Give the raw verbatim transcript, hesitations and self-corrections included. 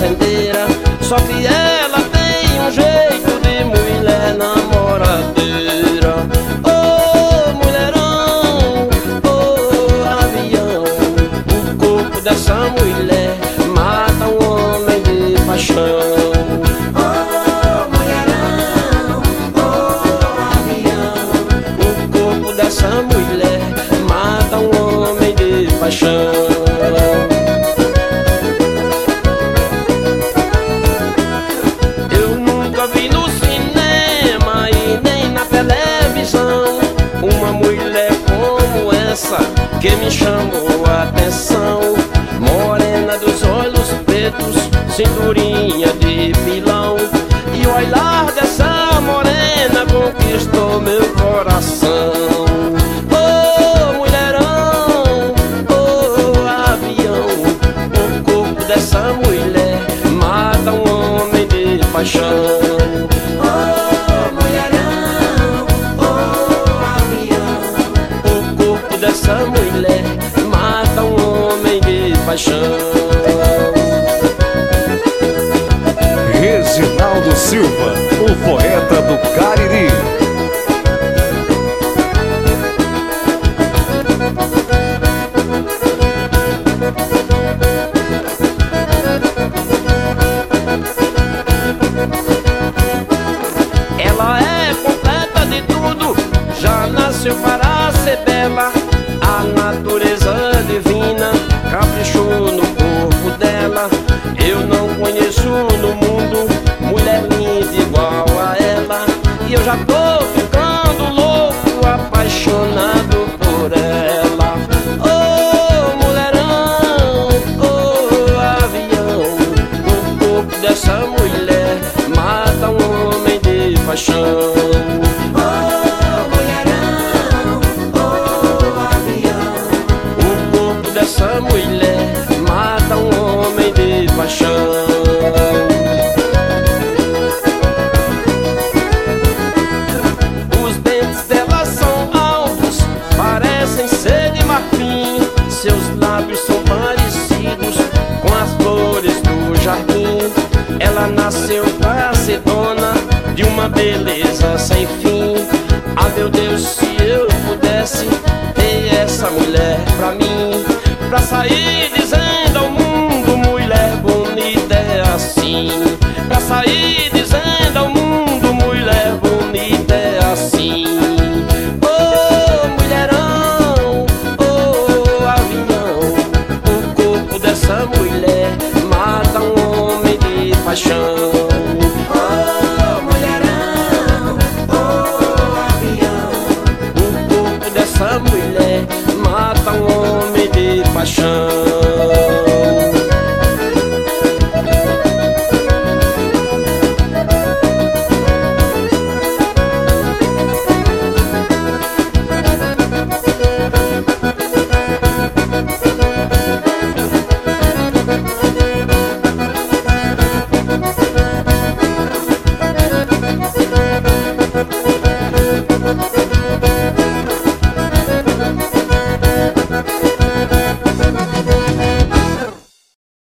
fazendeira. Só que ela tem um jeito de mulher namoradeira. Ô mulherão, ô avião, o corpo dessa mulher mata um homem de paixão. Oh mulherão, oh avião, O corpo dessa mulher mata um homem de paixão. Eu nunca vi no cinema e nem na televisão uma mulher como essa que me chamou a atenção. Morena dos olhos pretos, cinturinha de pilão, e o olhar dessa morena conquistou meu coração. Ô mulherão, ô avião, o corpo dessa mulher mata um homem de paixão. oh mulherão, oh avião, O corpo dessa mulher mata um homem de paixão. Reginaldo Silva, o poeta do Cariri. Ela é completa de tudo, já nasceu para ser bela. A natureza divina caprichou no corpo dela. Eu não conheço no mundo mulher linda igual a ela, e eu já tô ficando louco, apaixonado por ela. Ô mulherão, ô avião, o corpo dessa mulher mata um homem de paixão. oh mulherão, oh avião, O corpo dessa mulher mata um homem de paixão. Os dentes dela são altos, parecem ser de marfim. Seus lábios são parecidos com as flores do jardim. Ela nasceu pra ser dona de uma beleza sem fim. Ah meu Deus, se eu pudesse ter essa mulher pra mim, pra sair dizendo ao mundo mulher bonita é assim. Pra sair dizendo ao mundo mulher bonita é assim. Ô mulherão, ô avião, o corpo dessa mulher mata um homem de paixão. oh mulherão, oh avião, O corpo dessa mulher mata um homem de paixão.